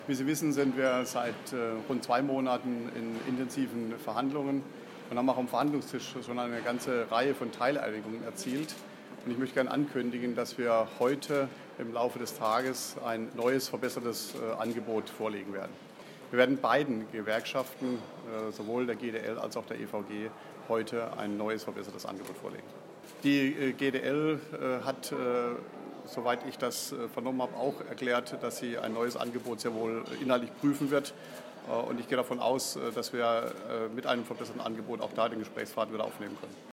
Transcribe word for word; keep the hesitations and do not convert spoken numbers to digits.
Wie Sie wissen, sind wir seit äh, rund zwei Monaten in intensiven Verhandlungen und haben auch am Verhandlungstisch schon eine ganze Reihe von Teileinigungen erzielt. Und ich möchte gerne ankündigen, dass wir heute im Laufe des Tages ein neues, verbessertes äh, Angebot vorlegen werden. Wir werden beiden Gewerkschaften, äh, sowohl der G D L als auch der E V G, heute ein neues, verbessertes Angebot vorlegen. Die äh, G D L äh, hat, äh, soweit ich das äh, vernommen habe, auch erklärt, dass sie ein neues Angebot sehr wohl inhaltlich prüfen wird. Äh, und ich gehe davon aus, dass wir äh, mit einem verbesserten Angebot auch da den Gesprächspfad wieder aufnehmen können.